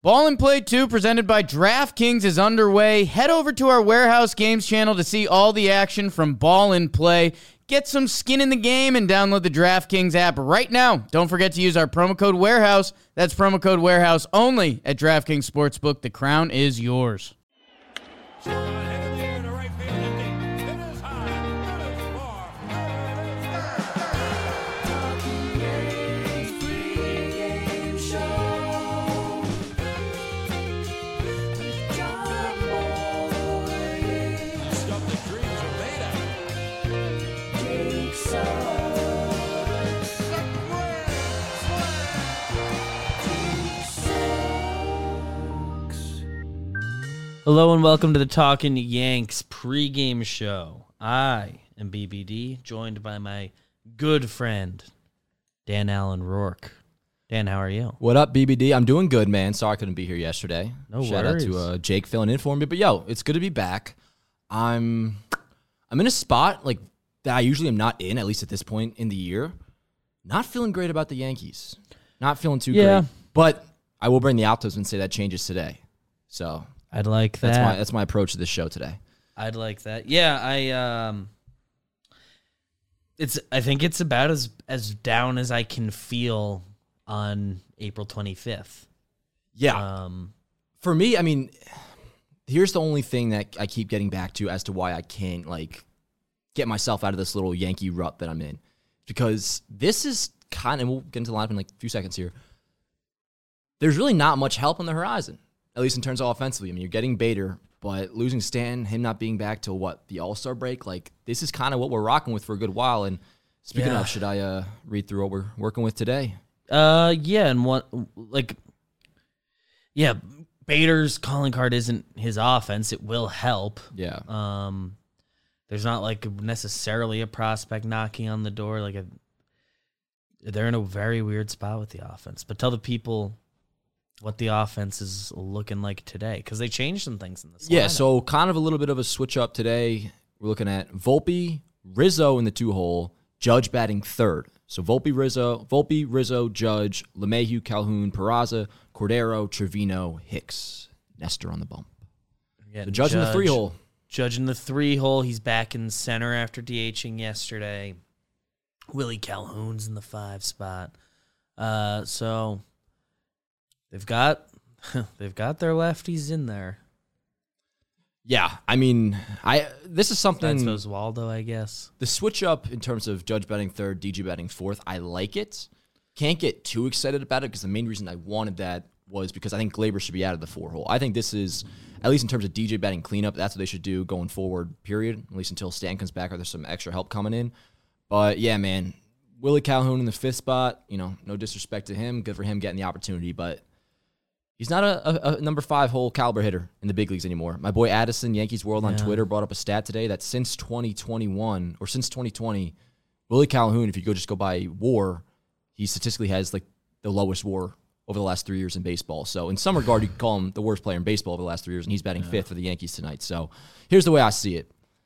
Ball and Play 2, presented by DraftKings, is underway. Head over to our Warehouse Games channel to see all the action from Ball and Play. Get some skin in the game and download the DraftKings app right now. Don't forget to use our promo code Warehouse. That's promo code Warehouse only at DraftKings Sportsbook. The crown is yours. Hello and welcome to the Talkin' Yanks pregame show. I am BBD, joined by my good friend, Dan Allen Rourke. Dan, how are you? What up, BBD? I'm doing good, man. Sorry I couldn't be here yesterday. No Shout worries. out to Jake filling in for me. But yo, it's good to be back. I'm in a spot like that I usually am not in, at least at this point in the year. Not feeling great about the Yankees. Not feeling too great. But I will bring the optimism and say that changes today. So I'd like that. That's my approach to this show today. I'd like that. Yeah, I think it's about as down as I can feel on April 25th. Yeah. For me, I mean, here's the only thing that I keep getting back to as to why I can't get myself out of this little Yankee rut that I'm in. Because this is and we'll get into the lineup in a few seconds here. There's really not much help on the horizon, at least in terms of offensively. I mean, you're getting Bader, but losing Stanton, him not being back till the All-Star break, this is kind of what we're rocking with for a good while. And speaking of, should I read through what we're working with today? Bader's calling card isn't his offense. It will help. Yeah. There's not necessarily a prospect knocking on the door. They're in a very weird spot with the offense. But tell the people what the offense is looking like today, because they changed some things in this lineup. So kind of a little bit of a switch up today. We're looking at Volpe, Rizzo in the 2-hole, Judge batting third. So Volpe, Rizzo, Judge, LeMahieu, Calhoun, Peraza, Cordero, Trevino, Hicks, Nestor on the bump. The Judge in the 3-hole. Judge in the 3-hole. He's back in center after DHing yesterday. Willie Calhoun's in the 5 spot. So they've got their lefties in there. Yeah, I mean, this is something. That's Oswaldo, I guess. The switch up in terms of Judge batting third, DJ batting fourth, I like it. Can't get too excited about it because the main reason I wanted that was because I think Glaber should be out of the 4-hole. I think this is, at least in terms of DJ batting cleanup, that's what they should do going forward, period, at least until Stan comes back or there's some extra help coming in. But yeah, man, Willie Calhoun in the 5th spot, no disrespect to him. Good for him getting the opportunity, but he's not a number 5-hole caliber hitter in the big leagues anymore. My boy Addison, Yankees World on Twitter, brought up a stat today that since 2021 or since 2020, Willie Calhoun, if you just go by WAR, he statistically has the lowest WAR over the last 3 years in baseball. So in some regard, you could call him the worst player in baseball over the last 3 years, and he's batting 5th for the Yankees tonight. So here's the way I see it.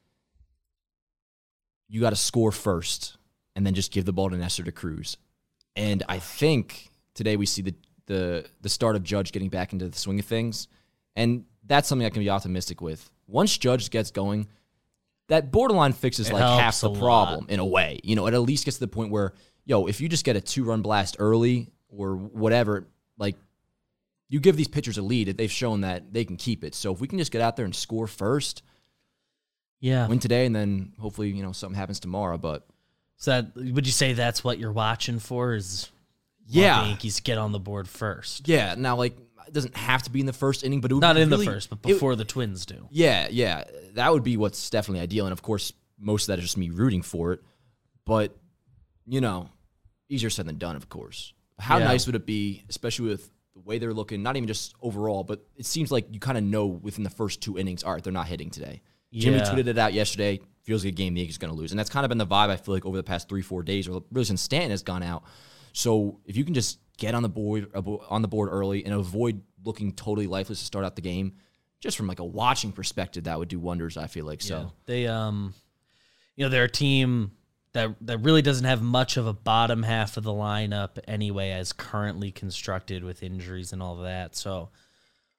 You got to score first, and then just give the ball to Nestor to Cruz. And I think today we see the start of Judge getting back into the swing of things, and that's something I can be optimistic with. Once Judge gets going, that borderline fixes half the problem in a way. It at least gets to the point where, if you just get a 2-run blast early or whatever, you give these pitchers a lead, they've shown that they can keep it. So if we can just get out there and score first, win today, and then hopefully, something happens tomorrow. But so would you say that's what you're watching for? Is the Yankees get on the board first? Yeah. Now, it doesn't have to be in the first inning, but it would not be in really, the first, but before the Twins do. Yeah, that would be what's definitely ideal. And of course, most of that is just me rooting for it. But easier said than done, of course. How nice would it be, especially with the way they're looking, not even just overall, but it seems like you kind of know within the first 2 innings, all right, they're not hitting today. Jimmy tweeted it out yesterday, feels like a game the Yankees are going to lose. And that's kind of been the vibe, I feel like, over the past 3-4 days, or really since Stanton has gone out. So if you can just get on the board early and avoid looking totally lifeless to start out the game, just from a watching perspective, that would do wonders, I feel like. So they they're a team that really doesn't have much of a bottom half of the lineup anyway, as currently constructed with injuries and all of that. So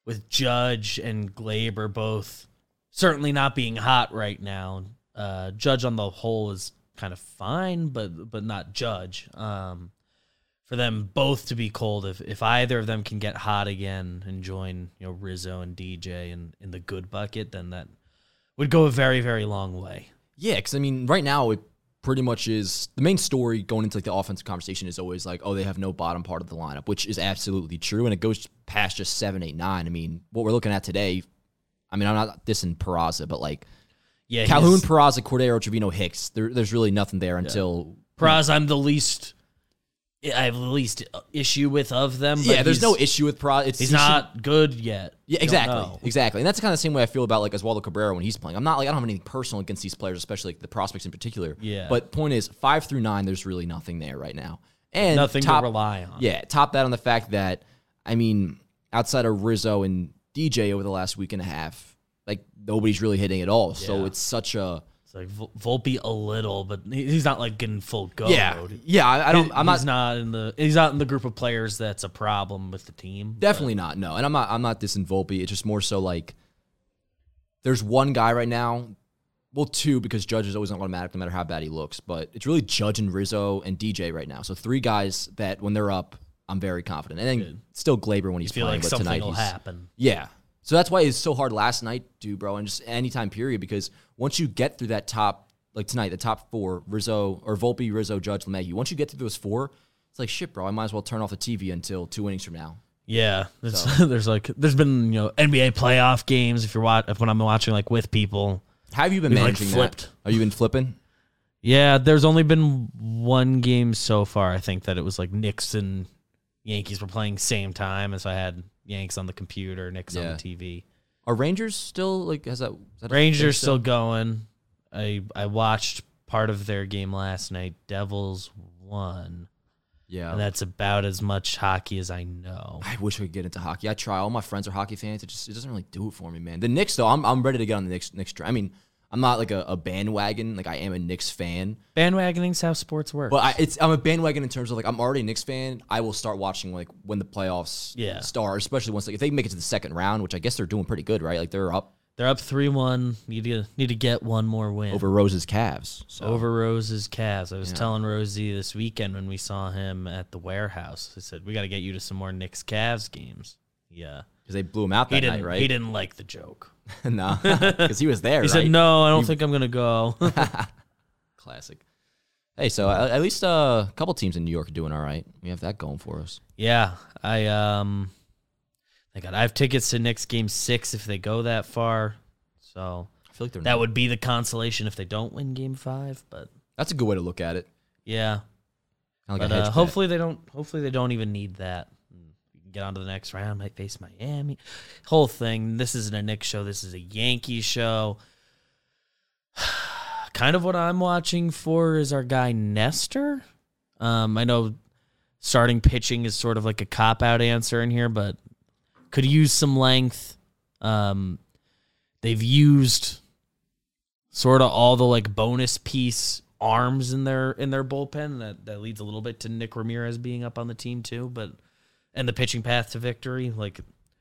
with Judge and Glaber both certainly not being hot right now. Judge on the whole is kind of fine, but not Judge. For them both to be cold, if either of them can get hot again and join Rizzo and DJ in the good bucket, then that would go a very, very long way. Yeah, because I mean, right now it pretty much is the main story going into like the offensive conversation is always like, oh, they have no bottom part of the lineup, which is absolutely true, and it goes past just 7, 8, 9. I mean, what we're looking at today. I mean, I'm not dissing Peraza, but like Calhoun, Peraza, Cordero, Trevino, Hicks. There's really nothing there until Peraza. I have the least issue with of them. But yeah, there's no issue with Peraza. He's not good yet. Yeah, exactly. And that's kind of the same way I feel about like Oswaldo Cabrera when he's playing. I'm not like I don't have anything personal against these players, especially like the prospects in particular. Yeah. But point is, 5 through 9, there's really nothing there right now, and nothing to rely on. Yeah, top that on the fact that I mean, outside of Rizzo and DJ over the last week and a half, like nobody's really hitting at all. So it's such a like Volpe a little, but he's not like getting full go mode. Yeah. He's not in the group of players that's a problem with the team. Definitely not. No, and I'm not dissing Volpe. It's just more so like there's one guy right now. Well, two, because Judge is always an automatic no matter how bad he looks. But it's really Judge and Rizzo and DJ right now. So 3 guys that when they're up, I'm very confident. And then still Glaber when he's playing. Like but something tonight will happen. Yeah. So that's why it's so hard last night, dude, bro, and just anytime period, because once you get through that top, like tonight, the top 4, Rizzo or Volpe, Rizzo, Judge, LeMahieu, once you get through those 4, it's like, shit, bro, I might as well turn off the TV until 2 innings from now. Yeah, there's been NBA playoff games if you're when I'm watching like with people. How have you been managing that? Have you been flipping? Yeah, there's only been one game so far. I think that it was like Knicks and Yankees were playing same time, and so I had Yanks on the computer, Knicks on the TV. Are Rangers still like? Is that Rangers still going? I watched part of their game last night. Devils won. Yeah, and that's about as much hockey as I know. I wish I could get into hockey. I try. All my friends are hockey fans. It doesn't really do it for me, man. The Knicks though, I'm ready to get on the Knicks. I mean, I'm not like a bandwagon. Like I am a Knicks fan. Bandwagoning's how sports work. But I'm a bandwagon in terms of like I'm already a Knicks fan. I will start watching like when the playoffs start, especially once if they make it to the second round, which I guess they're doing pretty good, right? Like they're up. They're up 3-1. Need to get one more win over Rose's Cavs. So. Over Rose's Cavs. I was telling Rosie this weekend when we saw him at the warehouse. I said we got to get you to some more Knicks Cavs games. Yeah, because they blew him out that night, right? He didn't like the joke. No, because he was there. He said, "No, I don't think I'm gonna go." Classic. Hey, so at least a couple teams in New York are doing all right. We have that going for us. Yeah, I have tickets to Knicks Game 6 if they go that far. So I feel like that would be the consolation if they don't win Game 5. But that's a good way to look at it. Yeah, like but hopefully they don't. Hopefully they don't even need that. We can get on to the next round. Might face Miami. Whole thing. This isn't a Knicks show. This is a Yankees show. Kind of what I'm watching for is our guy Nestor. I know starting pitching is sort of like a cop-out answer in here, but could use some length. They've used sort of all the like bonus piece arms in their bullpen. That leads a little bit to Nick Ramirez being up on the team too, and the pitching path to victory. Like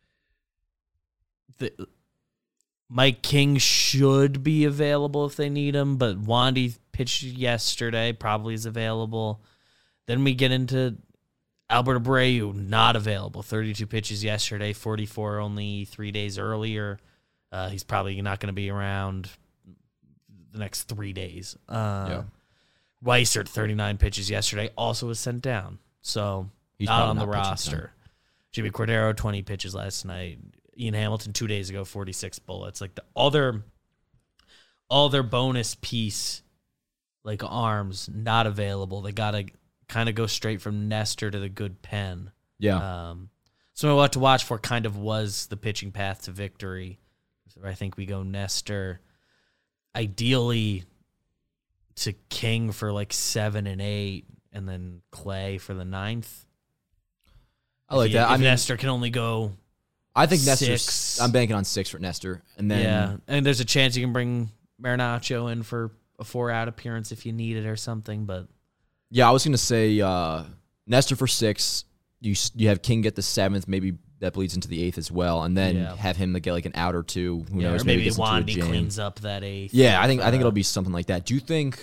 Mike King should be available if they need him, but Wandy pitched yesterday, probably is available. Then we get into Albert Abreu, not available. 32 pitches yesterday, 44 only 3 days earlier. He's probably not going to be around the next 3 days. Weissert, 39 pitches yesterday, also was sent down. So he's not on the roster. Jimmy Cordero, 20 pitches last night. Ian Hamilton 2 days ago, 46 bullets. Like all their bonus piece, like arms, not available. They got to kind of go straight from Nestor to the good pen. Yeah. So what to watch for kind of was the pitching path to victory. So I think we go Nestor, ideally to King for like 7 and 8, and then Clay for the 9th. I like that. If Nestor can only go, I think 6. Nestor. I'm banking on 6 for Nestor, and then and there's a chance you can bring Marinaccio in for a 4-out appearance if you need it or something. But yeah, I was gonna say Nestor for 6. You have King get the 7th, maybe that bleeds into the 8th as well, and then Yeah. have him get like an out or two. Who knows? Or maybe gets into a Wandy jam. cleans up that 8th. Yeah, I think it'll be something like that. Do you think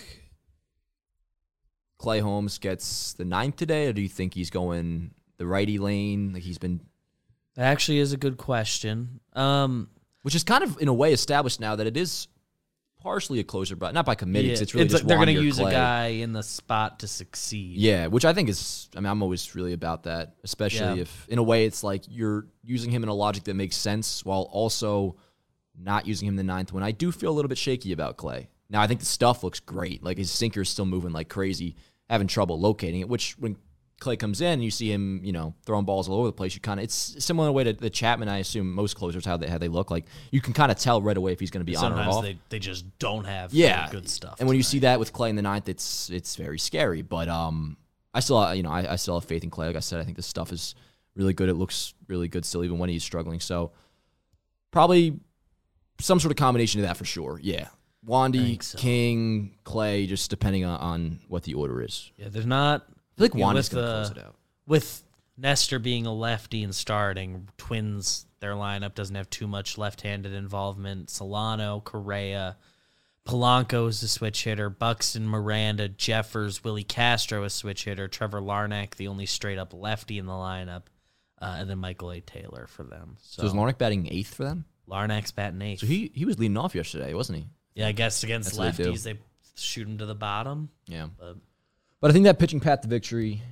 Clay Holmes gets the 9th today, or do you think he's going the righty lane? Like he's been, That actually is a good question. which is kind of in a way established now that it is partially a closer, but not by committee. 'Cause it's really just like they're going to use Clay. a guy in the spot to succeed. Yeah, which I think is, I mean, I'm always really about that, especially if, in a way, it's like you're using him in a logic that makes sense while also not using him in the 9th, when I do feel a little bit shaky about Clay. Now, I think the stuff looks great. Like, his sinker is still moving like crazy, having trouble locating it, which when Clay comes in and you see him, throwing balls all over the place, you kind of, it's similar in a way to the Chapman, I assume, most closers, how they look. Like, you can kind of tell right away if he's going to be on or off. Sometimes they just don't have good stuff. And when you see that with Clay in the 9th, it's very scary. But I still I still have faith in Clay. Like I said, I think this stuff is really good. It looks really good still, even when he's struggling. So probably some sort of combination of that for sure. Yeah, Wandy, So. King, Clay, just depending on what the order is. Yeah, there's not. I feel like You know, Wandy's with going to close it out. With Nestor being a lefty and starting, Twins, their lineup doesn't have too much left-handed involvement. Solano, Correa, Polanco is a switch hitter. Buxton, Miranda, Jeffers, Willie Castro a switch hitter. Trevor Larnack, the only straight-up lefty in the lineup. And then Michael A. Taylor for them. So is Larnack batting 8th for them? Larnack's batting 8th. So he was leading off yesterday, wasn't he? Yeah, I guess against That's what they do. lefties, they shoot him to the bottom. Yeah. But But I think that pitching path to victory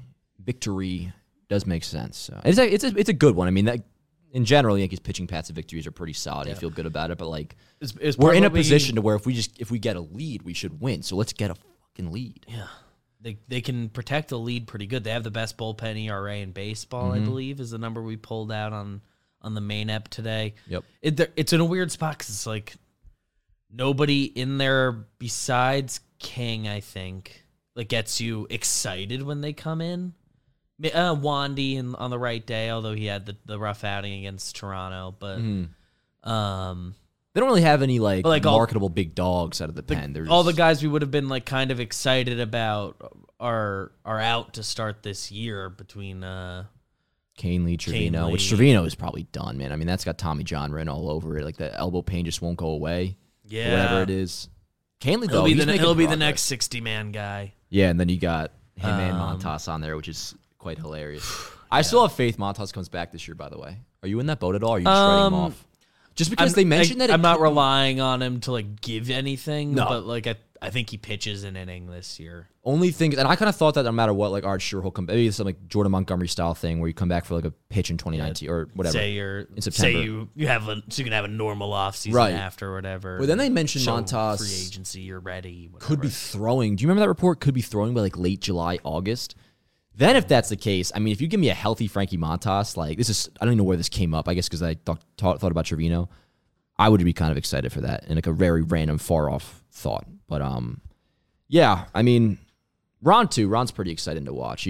does make sense. So it's a good one. I mean, that in general, Yankees pitching paths to victories are pretty solid. You feel good about it. But like, it's we're in a probably- position to where if we get a lead, we should win. So let's get a fucking lead. Yeah. They can protect the lead pretty good. They have the best bullpen ERA in baseball, Mm-hmm. I believe, is the number we pulled out on the main ep today. Yep. It's in a weird spot because it's like nobody in there besides King, I think, that gets you excited when they come in. Wandy on the right day, although he had the rough outing against Toronto. But They don't really have any like all- marketable big dogs out of the pen. There's all the guys we would have been like kind of excited about are out to start this year between Canely, Trevino, which Trevino is probably done, man. I mean, that's got Tommy John written all over it. Like the elbow pain just won't go away. yeah Or whatever it is. Canely though, he'll be the progress. next 60-man guy. Yeah, and then you got him and Montas on there, which is quite hilarious. I still have faith Montas comes back this year, by the way. Are you in that boat at all? Or are you just writing him off? Just because they mentioned that I'm not relying on him to like give anything, No. but like I think he pitches an inning this year. Only thing, and I kind of thought that no matter what, like Art sure he'll come. Maybe it's some like Jordan Montgomery style thing where you come back for like a pitch in 2019 or whatever. Say you're in September. Say you have so you can have a normal offseason Right. after or whatever. But then they mentioned Show Montas free agency, you're ready. Whatever. could be throwing. Do you remember that report? Could be throwing by like late July, August. Then if that's the case, I mean, if you give me a healthy Frankie Montas, like this is, I don't even know where this came up. I guess because I thought about Trevino, I would be kind of excited for that and like a very random, far off thought. But yeah, I mean, Ron too. Ron's pretty exciting to watch.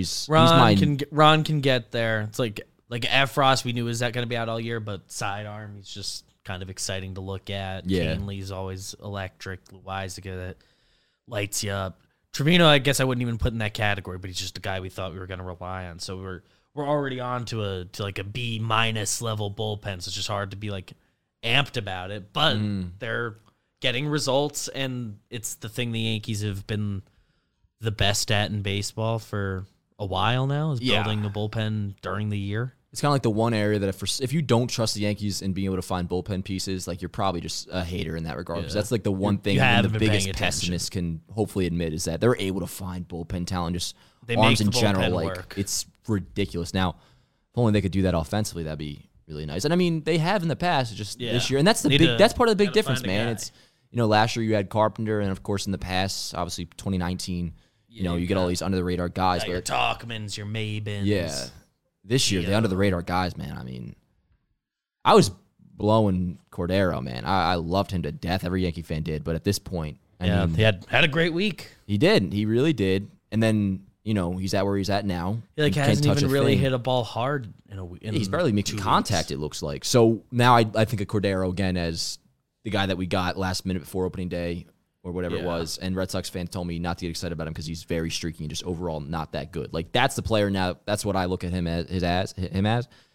Ron can get there. It's like Efros, we knew is that going to be out all year, but sidearm, he's just kind of exciting to look at. Yeah. Canley's always electric. Loaizaga that lights you up. Trevino, I guess I wouldn't even put in that category, but he's just a guy we thought we were going to rely on. So we're already on to like a B- level bullpen. So it's just hard to be like amped about it, but they're getting results, and it's the thing the Yankees have been the best at in baseball for a while now, is Yeah. building the bullpen during the year. It's kind of like the one area that if you don't trust the Yankees in being able to find bullpen pieces, like you're probably just a hater in that regard. Because that's like the one thing you even haven't the been biggest paying attention. pessimist can hopefully admit is that they're able to find bullpen talent, just They arms make in the general. bullpen Like work. it's ridiculous. Now, if only they could do that offensively, that'd be really nice. And I mean, they have in the past. It's just this year, and that's that's part of the big difference, find a man. guy. It's last year you had Carpenter, and of course in the past, obviously 2019, you get all these under the radar guys. Your But Talkmans, your Mabins. yeah, this year the under the radar guys, man. I mean, I was blowing Cordero, man. I loved him to death. Every Yankee fan did, but at this point, I mean, he had a great week. he did. He really did. And then he's at where he's at now. He like Can't hasn't touch even a really thing. hit a ball hard in a week. He's barely making contact, it looks like. So now I think of Cordero again as the guy that we got last minute before opening day or whatever it was. And Red Sox fans told me not to get excited about him because he's very streaky and just overall not that good. Like, that's the player now. That's what I look at him as.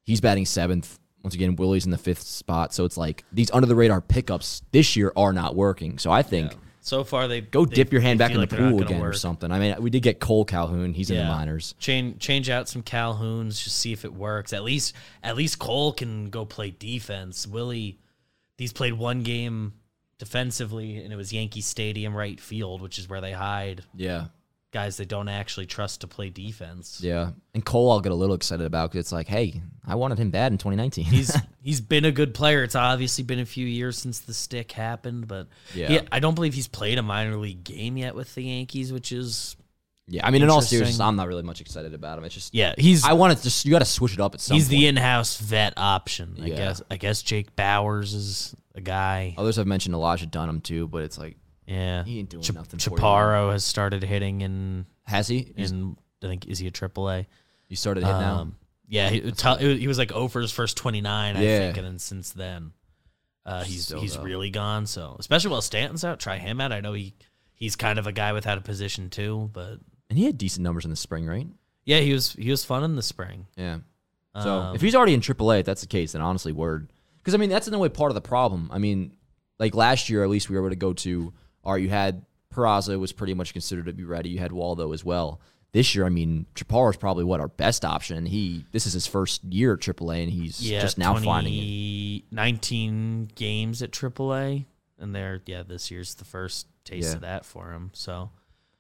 He's batting 7th. Once again, Willie's in the 5th spot. So it's like these under-the-radar pickups this year are not working. So I think so far go dip your hand back in the feel like pool they're not again gonna or work. something. I mean, we did get Cole Calhoun. He's in the minors. Change out some Calhouns, just see if it works. At least Cole can go play defense. Willie, he's played one game defensively, and it was Yankee Stadium right field, which is where they hide Yeah. guys they don't actually trust to play defense. Yeah. And Cole I'll get a little excited about because it's like, hey, I wanted him bad in 2019. He's been a good player. It's obviously been a few years since the stick happened, but I don't believe he's played a minor league game yet with the Yankees, which is I mean, in all interesting. seriousness, I'm not really much excited about him. It's just he's I want to just you got to switch it up at some he's point. the in-house vet option. Yeah. I guess Jake Bowers is a guy. Others have mentioned Elijah Dunham too, but it's like Yeah, he ain't doing nothing for you. Chaparro has started hitting in Has he? I think is he a AAA? He started hitting now. Yeah, he was like 0 for his first 29, I Yeah. think, and then since then, he's Still, though. really gone. So especially while Stanton's out, try him out. I know he's kind of a guy without a position too, but And he had decent numbers in the spring, right? yeah, he was fun in the spring. Yeah. So if he's already in AAA, if that's the case, then honestly, word. Because I mean, that's in a way part of the problem. I mean, like last year, at least we were able to go to. All right, you had Peraza was pretty much considered to be ready. You had Waldo as well. This year, I mean, Chaparro is probably our best option. This is his first year at AAA, and he's just now finding it. 19 games at AAA, and this year's the first taste of that for him. So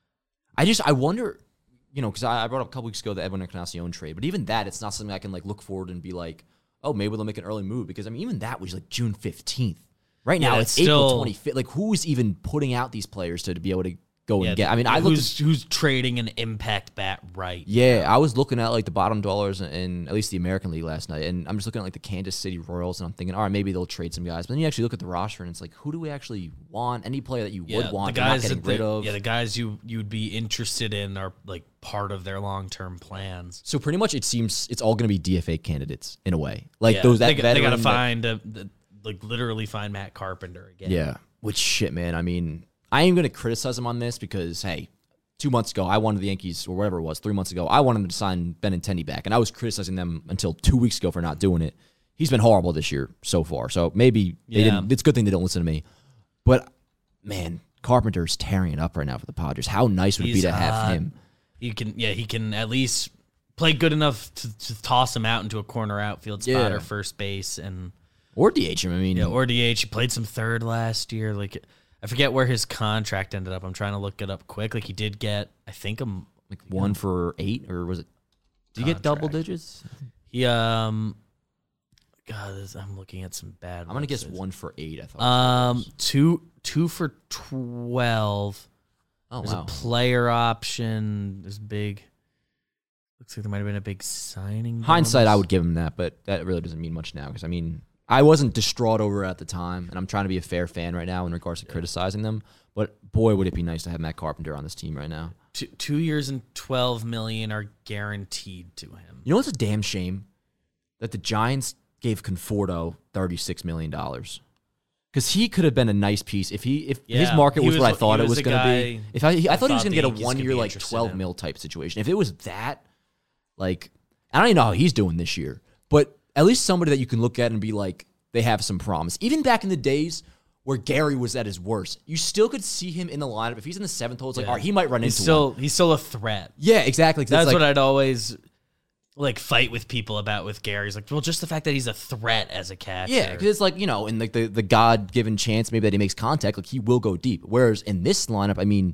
I wonder, because I brought up a couple weeks ago the Edwin Encarnacion trade, but even that, it's not something I can like look forward and be like, oh, maybe they'll make an early move because I mean, even that was like June 15th. Right now, it's April 25th. Like, who's even putting out these players to be able to go and get? I mean, who's trading an impact bat right? Yeah, I was looking at like the bottom dwellers in at least the American League last night, and I'm just looking at like the Kansas City Royals, and I'm thinking, all right, maybe they'll trade some guys. But then you actually look at the roster, and it's like, who do we actually want? Any player that you would want, the but not guys getting rid of. Yeah, the guys you'd be interested in are like part of their long-term plans. So pretty much, it seems it's all going to be DFA candidates in a way. Like they got to find literally find Matt Carpenter again. Yeah, which shit, man. I mean, I am going to criticize him on this because hey. 2 months ago, I wanted the Yankees, or whatever it was, 3 months ago, I wanted them to sign Benintendi back, and I was criticizing them until 2 weeks ago for not doing it. He's been horrible this year so far, so maybe they didn't. It's a good thing they don't listen to me. But, man, Carpenter's tearing it up right now for the Padres. How nice would it be to have him? He can at least play good enough to toss him out into a corner outfield spot or first base. Or DH him, I mean. Yeah, or DH. He played some third last year, like... I forget where his contract ended up. I'm trying to look it up quick. Like he did get, I think, like 1 for 8, or was it? Did he get double digits? He I'm looking at some bad. I'm gonna guess 1 for 8. I thought. 2 for 12. Oh There's wow. a player option. There's big. Looks like there might have been a big signing. Hindsight, bonus. I would give him that, but that really doesn't mean much now because I mean. I wasn't distraught over it at the time, and I'm trying to be a fair fan right now in regards to criticizing them. But boy, would it be nice to have Matt Carpenter on this team right now. 2 years and $12 million are guaranteed to him. You know what's a damn shame? That the Giants gave Conforto $36 million. Because he could have been a nice piece if his market was what I thought it was going to be. If I thought he was going to get a 1 year like 12 mil type situation. If it was that, like I don't even know how he's doing this year, but. At least somebody that you can look at and be like, they have some promise. Even back in the days where Gary was at his worst, you still could see him in the lineup. If he's in the 7th hole, it's like, all right, he might run into one. He's still a threat. Yeah, exactly. That's what I'd always like fight with people about with Gary. He's like, well, just the fact that he's a threat as a catcher. Yeah, because it's like, in like the God-given chance maybe that he makes contact, like he will go deep. Whereas in this lineup, I mean,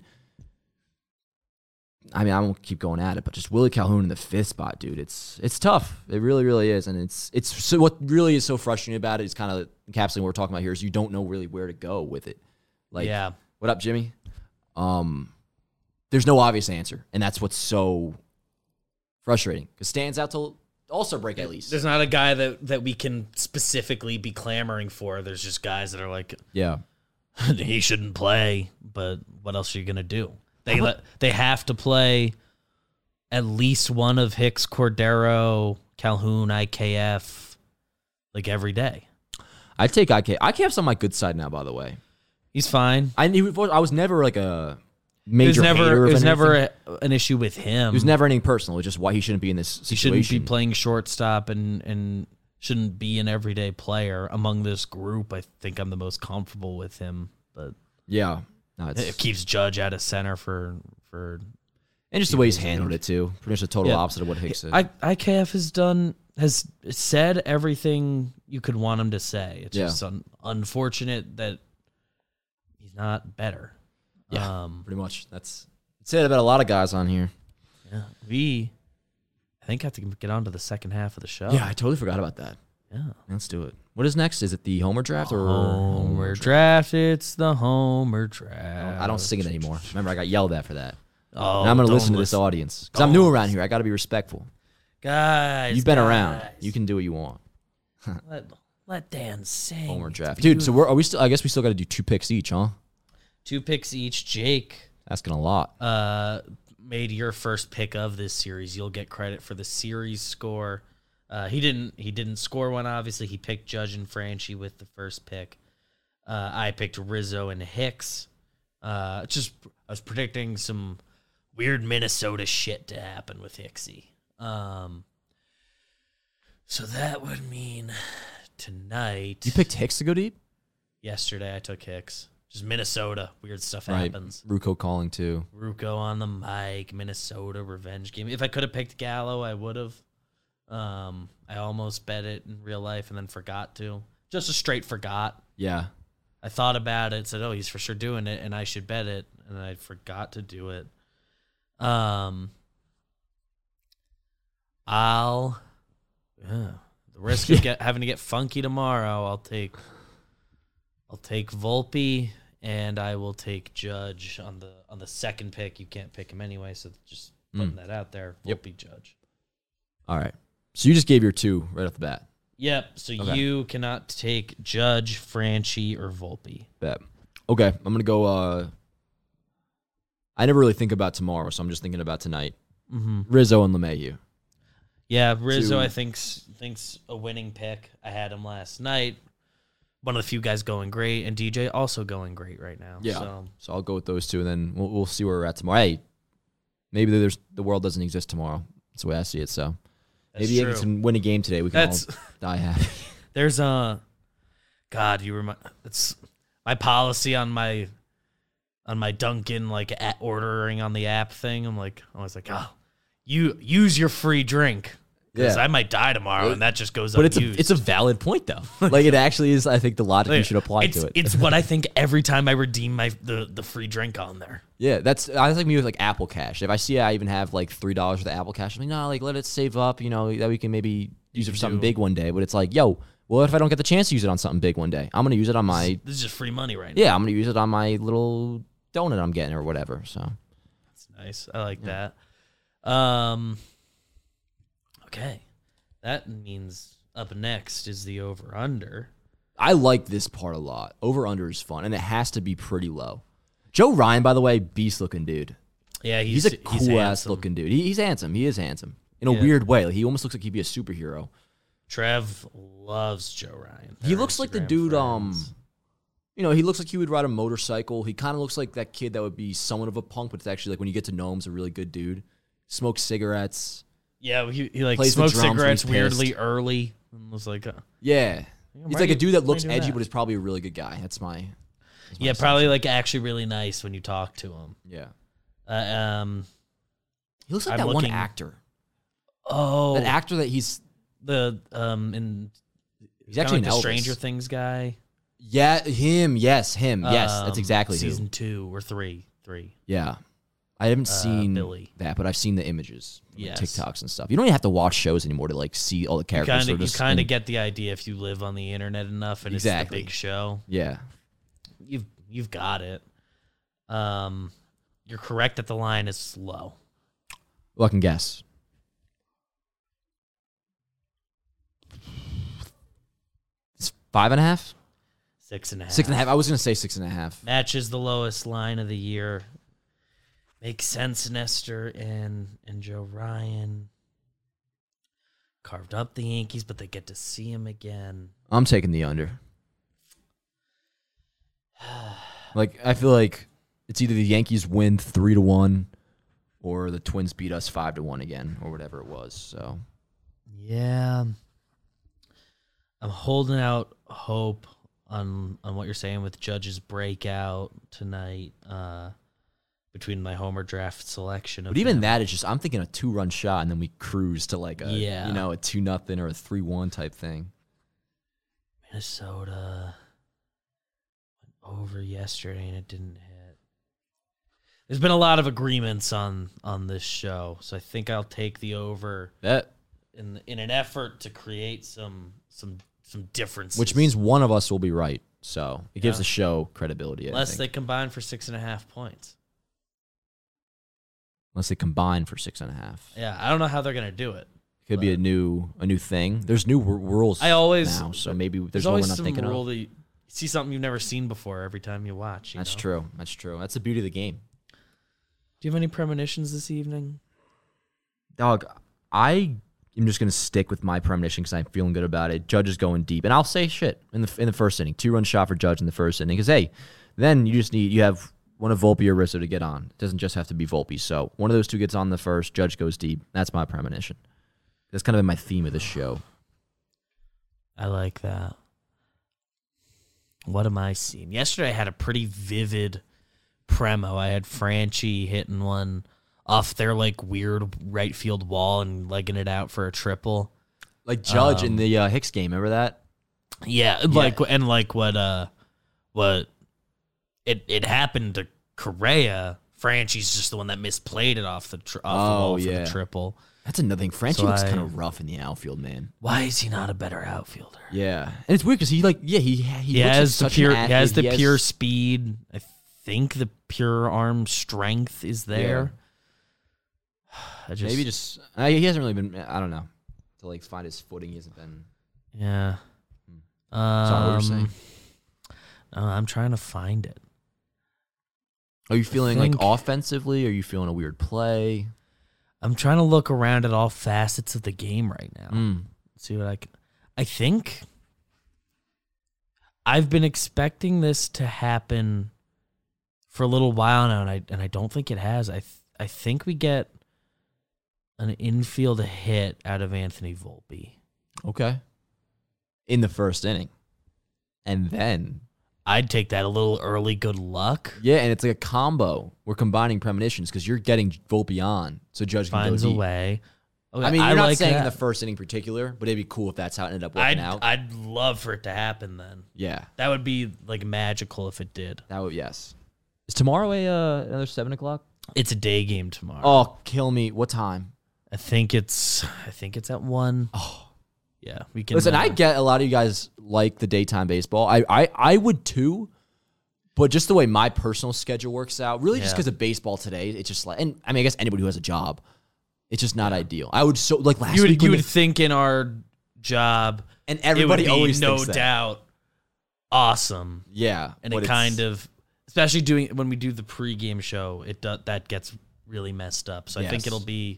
I won't keep going at it, but just Willie Calhoun in the 5th spot, dude. It's tough. It really, really is, and it's so. What really is so frustrating about it is kind of encapsulating what we're talking about here is you don't know really where to go with it. Like, what up, Jimmy? There's no obvious answer, and that's what's so frustrating. Because Stan's out till All-Star break at least. There's not a guy that we can specifically be clamoring for. There's just guys that are like, he shouldn't play, but what else are you gonna do? They have to play at least one of Hicks, Cordero, Calhoun, IKF, like every day. I take IKF's on my good side now, by the way. He's fine. I was never like a major hater of It was anything. never an issue with him. It was never anything personal. It's just why he shouldn't be in this He situation. shouldn't be playing shortstop and shouldn't be an everyday player among this group. I think I'm the most comfortable with him, but Yeah. No, it keeps Judge out of center for. and just the way he's handled it too. Pretty much the total opposite of what Hicks said. IKF has said everything you could want him to say. It's just unfortunate that he's not better. Yeah, pretty much. That's it about a lot of guys on here. Yeah, I think have to get on to the second half of the show. Yeah, I totally forgot about that. Yeah. Let's do it. What is next? Is it the Homer draft or Homer draft? It's the Homer draft. I don't sing it anymore. Remember, I got yelled at for that. Oh, And I'm going to don't listen to this audience because I'm new around here. I got to be respectful. Guys. You've been around. You can do what you want. Let Dan sing. Homer draft, dude. So are we still? I guess we still got to do 2 picks each, huh? 2 picks each. Jake Asking a lot. made your first pick of this series. You'll get credit for the series score. He didn't score one. Obviously, he picked Judge and Franchi with the first pick. I picked Rizzo and Hicks. I was predicting some weird Minnesota shit to happen with Hicksy. So that would mean tonight. You picked Hicks to go deep? Yesterday I took Hicks. Just Minnesota. Weird stuff happens. Ruocco calling too. Ruocco on the mic. Minnesota revenge game. If I could have picked Gallo, I would have. I almost bet it in real life and then forgot to. Just a straight forgot. Yeah. I thought about it, said, oh, he's for sure doing it, and I should bet it, and I forgot to do it. The risk of having to get funky tomorrow, I'll take Volpe, and I will take Judge on the second pick. You can't pick him anyway, so just putting that out there. Volpe, Judge. All right. So you just gave your 2 right off the bat. Yep. So you cannot take Judge, Franchi, or Volpe. Bet. Okay. I'm going to go. I never really think about tomorrow, so I'm just thinking about tonight. Mm-hmm. Rizzo and LeMahieu. Yeah, Rizzo, I think's a winning pick. I had him last night. One of the few guys going great, and DJ also going great right now. Yeah. So I'll go with those 2, and then we'll see where we're at tomorrow. Hey, maybe the world doesn't exist tomorrow. That's the way I see it. So maybe Yankees can win a game today. We can all die happy. There's God, it's my policy on my Dunkin' ordering on the app thing. I'm always like, oh, you use your free drink because I might die tomorrow, and that just goes But unused. it's a valid point though. It actually is. I think the logic you should apply to it. It's what I think every time I redeem the free drink on there. Yeah, that's like me with Apple Cash. If I see I even have $3 for the Apple Cash, I'm like, no, let it save up. That we can maybe use it for something big one day. But it's like, yo, well, if I don't get the chance to use it on something big one day, I'm gonna use it on my. This is just free money right now. Yeah, I'm gonna use it on my little donut I'm getting or whatever. So that's nice. I like that. Okay. That means up next is the over-under. I like this part a lot. Over-under is fun, and it has to be pretty low. Joe Ryan, by the way, beast-looking dude. Yeah, he's a cool-ass looking dude. He's handsome. He is handsome. In a weird way. He almost looks like he'd be a superhero. Trev loves Joe Ryan. He looks like the dude, he looks like he would ride a motorcycle. He kind of looks like that kid that would be somewhat of a punk, but it's actually when you get to know him, he's a really good dude. Smokes cigarettes. Yeah, he plays smoked the drums cigarettes when he's weirdly pissed. early. And was like, yeah. He's like a dude that looks do edgy, that? but is probably a really good guy. That's my probably actually really nice when you talk to him. Yeah. He looks like I'm that looking- one actor. Oh, That actor that he's he's actually the an Elvis. Stranger Things guy. Yeah, him. Yes, him. Yes, that's exactly who. season 2 or 3. Yeah. I haven't seen Billy. that, but I've seen the images, Yes. TikToks and stuff. You don't even have to watch shows anymore to see all the characters. You kind of get the idea if you live on the internet enough and Exactly. it's the big show. Yeah. You've got it. You're correct that the line is low. Well, I can guess. It's 5.5? 6.5. 6.5. I was gonna say 6.5. Matches the lowest line of the year. Makes sense, Nestor and Joe Ryan. Carved up the Yankees, but they get to see him again. I'm taking the under. I feel like it's either the Yankees win 3-1 or the Twins beat us 5-1 again or whatever it was. So Yeah. I'm holding out hope on what you're saying with Judge's breakout tonight between my homer draft selection. But even that is just, I'm thinking a 2-run shot and then we cruise to like a, Yeah. a 2-0 or a 3-1 type thing. Minnesota went over yesterday and it didn't hit. There's been a lot of agreements on this show, so I think I'll take the over That, in an effort to create some differences. which means one of us will be right. So it gives Yeah. the show credibility. unless they combine for 6.5 points. Unless they combine for 6.5. Yeah, I don't know how they're gonna do it. Could be a new thing. There's new rules I always now, so maybe there's there's one we're always not some thinking rule of. that you see something you've never seen before every time you watch. You That's know? true. That's true. That's the beauty of the game. Do you have any premonitions this evening? Dog, I am just gonna stick with my premonition because I'm feeling good about it. Judge is going deep, and I'll say shit in the first inning. 2-run shot for Judge in the first inning. Because hey, then you have one of Volpe or Rizzo to get on. It doesn't just have to be Volpe. So one of those two gets on the first. Judge goes deep. That's my premonition. That's kind of been my theme of this show. I like that. What am I seeing? Yesterday I had a pretty vivid premo. I had Franchi hitting one off their like weird right field wall and legging it out for a triple. Like Judge in the Hicks game. Remember that? Yeah, like and like what it happened to Correa. Franchi's just the one that misplayed it off the wall for the triple. That's another thing. Franchi So looks kind of rough in the outfield, man. Why is he not a better outfielder? Yeah, and it's weird because he looks has like the such an pure athlete. he has the pure speed. I think the pure arm strength is there. Maybe just he hasn't really been. I don't know, to like find his footing. He hasn't been. Yeah. Sorry, what were you saying? I'm trying to find it. Are you feeling like think- offensively? Are you feeling a weird play? I'm trying to look around at all facets of the game right now. See what I can. I think I've been expecting this to happen for a little while now, and I don't think it has. I think we get an infield hit out of Anthony Volpe. Okay. In the first inning, and then I'd take that a little early good luck. yeah, and it's like a combo. We're combining premonitions because you're getting Volpe on, so Judge can Finds go a deep. way. Okay, I mean, you're not like saying that. in the first inning particular, but it'd be cool if that's how it ended up working out. I'd love for it to happen then. Yeah, That would be like magical if it did. that would yes. Is tomorrow another 7:00? It's a day game tomorrow. Oh, kill me! What time? I think it's at 1. Oh. Yeah, we can Listen, I get a lot of you guys like the daytime baseball. I would too, but just the way my personal schedule works out, really just Yeah. because of baseball today, it's just like, and I mean, I guess anybody who has a job, it's just not ideal. I would so like last week you when would think in our job and everybody it would be always no thinks that. doubt awesome. Yeah, And but it kind of, especially when we do the pregame show, that gets really messed up. So I think Yes. it'll be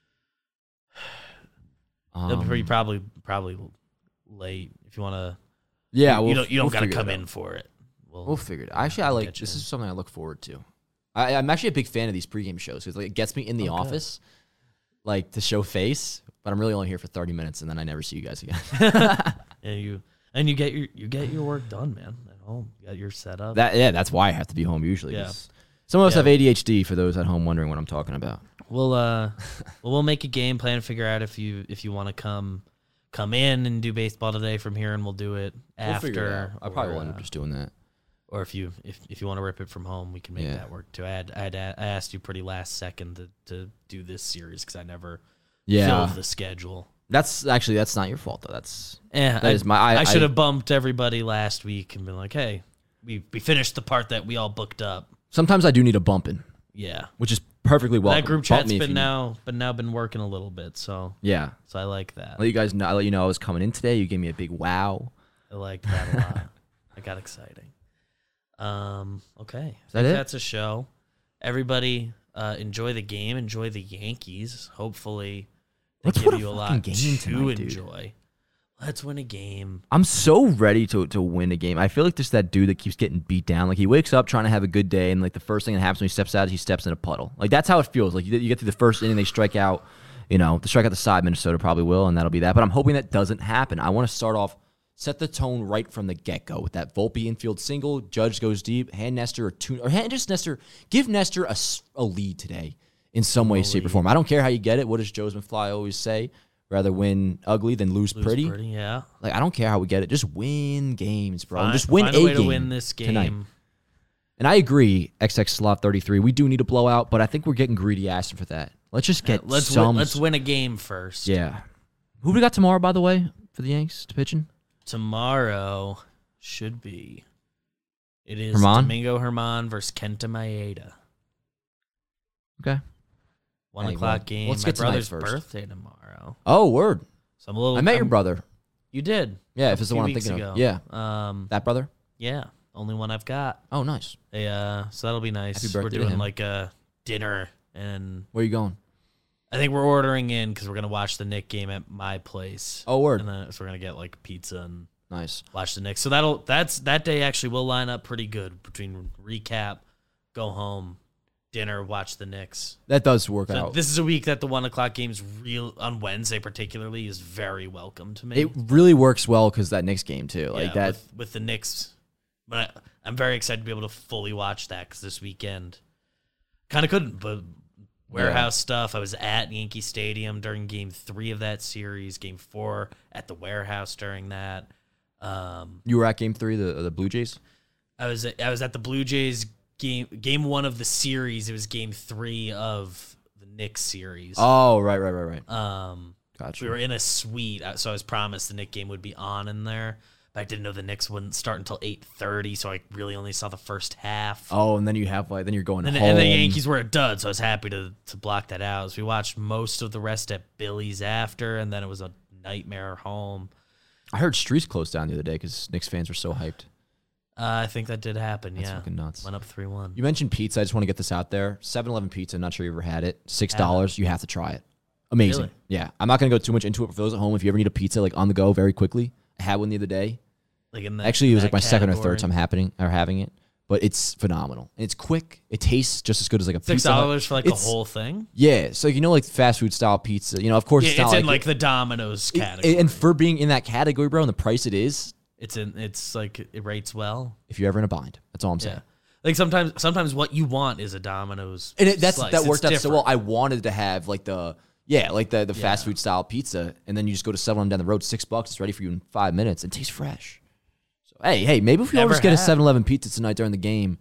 probably late if you want to. yeah. You don't we'll got to figure come it out. in for it. We'll figure it out. Actually, I like get you this in. is something I look forward to. I'm actually a big fan of these pregame shows because like, it gets me in the office, like to show face. But I'm really only here for 30 minutes, and then I never see you guys again. And you get your work done, man. At home, you got your setup. That's why I have to be home usually. Yeah. 'Cause some of us Yeah. have ADHD. For those at home wondering what I'm talking about. We'll make a game plan and figure out if you want to come in and do baseball today from here, and we'll do it We'll after. figure it out. I probably or, will end up just doing that. Or if you want to rip it from home, we can make Yeah. that work too. I asked you pretty last second to do this series because I never Yeah, filled the schedule. that's not your fault though. Yeah, That is my- I should have bumped everybody last week and been like, hey, we finished the part that we all booked up. Sometimes I do need a bumping, Yeah, which is perfectly welcome. that group Bump chat's me if been you need. been working a little bit, so Yeah, I like that. I let you guys know. I let you know I was coming in today. You gave me a big wow. I liked that a lot. I got exciting. Okay. Is that it? That's a show. Everybody enjoy the game. Enjoy the Yankees. Hopefully they Let's give put a you a fucking lot game to tonight, dude. enjoy. Let's win a game. I'm so ready to win a game. I feel like there's that dude that keeps getting beat down. Like he wakes up trying to have a good day, and like the first thing that happens when he steps out is he steps in a puddle. Like that's how it feels. Like you get through the first inning, they strike out. You know, the strike out the side, Minnesota probably will, and that'll be that. But I'm hoping that doesn't happen. I want to start off, set the tone right from the get-go with that Volpe infield single. Judge goes deep, hand Nestor give Nestor a lead today in some way, shape, or form. I don't care how you get it. What does Joe's McFly always say? Rather win ugly than lose pretty. Yeah. Like I don't care how we get it. Just win games, bro. Find, Just win find a a way game to win this game tonight. And I agree, XX Slot 33. We do need a blowout, but I think we're getting greedy asking for that. Let's just get let's win a game first. Yeah. Who we got tomorrow, by the way, for the Yanks to pitch in? Tomorrow should be. It is Herman? Domingo Herman versus Kenta Maeda. Okay. 1 Hey, o'clock well, game. let's My get tonight brother's first. birthday tomorrow. Oh, word. So I'm a little. I met your brother. You did. Yeah, if it's the few one I'm weeks thinking of. ago. Yeah. That brother? Yeah. Only one I've got. Oh, nice. So that'll be nice. Happy birthday We're to doing him. like a dinner, and Where are you going? I think we're ordering in because we're gonna watch the Knicks game at my place. Oh, word. And then so we're gonna get like pizza and Nice. watch the Knicks. So that day actually will line up pretty good between recap, go home, dinner, watch the Knicks. That does work So out. this is a week that the 1 o'clock game's real on Wednesday particularly is very welcome to me. It really works well because that Knicks game, too. Like that. with the Knicks, but I'm very excited to be able to fully watch that because this weekend kind of couldn't, but warehouse stuff. I was at Yankee Stadium during Game 3 of that series. Game 4 at the warehouse during that. You were at Game 3, the Blue Jays? I was at the Blue Jays game 1 of the series. It was Game 3 of the Knicks series. Oh, right. Gotcha. We were in a suite, so I was promised the Knicks game would be on in there. But I didn't know the Knicks wouldn't start until 8:30, so I really only saw the first half. Oh, and then you have then you're going home. And the Yankees were a dud, so I was happy to block that out. So we watched most of the rest at Billy's after, and then it was a nightmare home. I heard Streets closed down the other day because Knicks fans were so hyped. I think that did happen, That's yeah. fucking nuts. Went up 3-1. You mentioned pizza. I just want to get this out there. 7-Eleven pizza. Not sure you ever had it. $6. You have to try it. Amazing. Really? Yeah. I'm not going to go too much into it. But for those at home, if you ever need a pizza like on the go very quickly, I had one the other day. Like in that, Actually, it was that like my second or category. third time having it. But it's phenomenal. And it's quick. It tastes just as good as like a pizza. $6 for like a It's- whole thing? Yeah. So like fast food style pizza. Of course Yeah, it's not it's in like like the Domino's category. and for being in that category, bro, and the price it is, It's like it rates well. if you're ever in a bind, that's all I'm saying. Yeah. Like sometimes what you want is a Domino's. And that slice. worked It's out so well. different. I wanted to have like the fast food style pizza, and then you just go to 7-Eleven down the road, $6. It's ready for you in 5 minutes. It tastes fresh. So hey, maybe if we all Never just get a had. 7-Eleven pizza tonight during the game,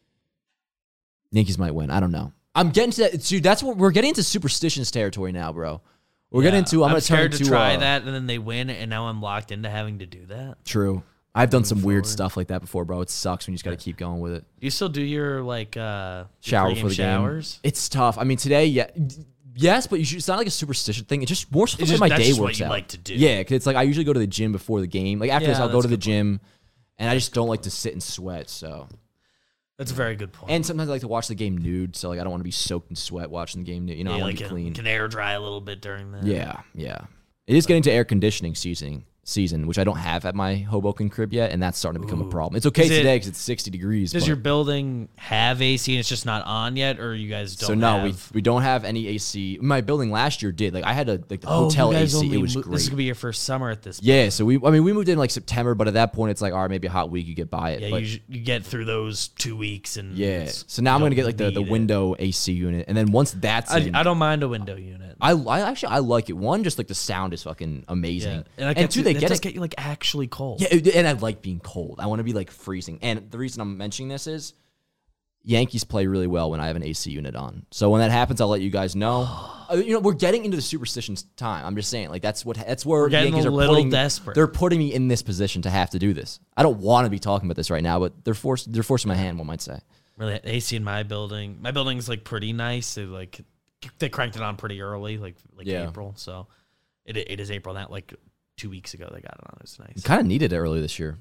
Yankees might win. I don't know. I'm getting to that. Dude, that's what we're getting into superstitions territory now, bro. We're getting into. I'm going to turn scared to into try that, and then they win, and now I'm locked into having to do that. True. I've done some weird forward. stuff like that before, bro. It sucks when you just got to keep going with it. Do you still do your like Shower pregame for the showers? game. It's tough. I mean, today, yes, but it's not like a superstition thing. It's just more so It's the way just- my that's day just what works you out. like to do. Yeah, 'cause it's like I usually go to the gym before the game. Like after this, Yeah, I'll go that's to a the good gym, and I just don't like to sit and sweat. So, That's a very good point. and sometimes I like to watch the game nude. So like I don't want to be soaked in sweat watching the game nude. I want like to be clean. can air dry a little bit during that. Yeah. It is getting to air conditioning season, which I don't have at my Hoboken crib yet, and that's starting to become a problem. It's okay Is it- today because it's 60 degrees. Does but- your building have AC and it's just not on yet, or you guys don't? So no, have... we don't have any AC. My building last year did. Like I had the Oh, hotel you guys AC. only It was This is great. gonna be your first summer at this. Yeah, so we moved in like September, but at that point it's like, all right, maybe a hot week you get by it. Yeah, but you get through those 2 weeks, and yeah. it's- So now I'm you gonna get don't like the need it. window AC unit, and then once that's in, I don't mind a window unit. I like it. One, just like the sound is fucking amazing, Yeah. and two, they it get does it. get you like actually cold. Yeah, and I like being cold. I want to be like freezing. And the reason I'm mentioning this is Yankees play really well when I have an AC unit on. So when that happens, I'll let you guys know. We're getting into the superstitions time. I'm just saying, like that's where We're the getting Yankees a are little putting, desperate. They're putting me in this position to have to do this. I don't want to be talking about this right now, but they're forcing my hand. One might say. Really, AC in my building. My building's like pretty nice. They cranked it on pretty early, like Yeah. April. So it is April. Not like 2 weeks ago they got it on. It was nice. Kind of needed it early this year.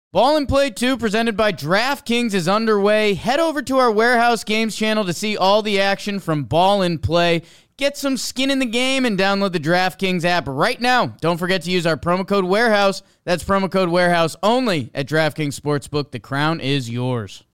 Ball and Play 2 presented by DraftKings is underway. Head over to our Warehouse Games channel to see all the action from Ball and Play. Get some skin in the game and download the DraftKings app right now. Don't forget to use our promo code Warehouse. That's promo code Warehouse only at DraftKings Sportsbook. The crown is yours.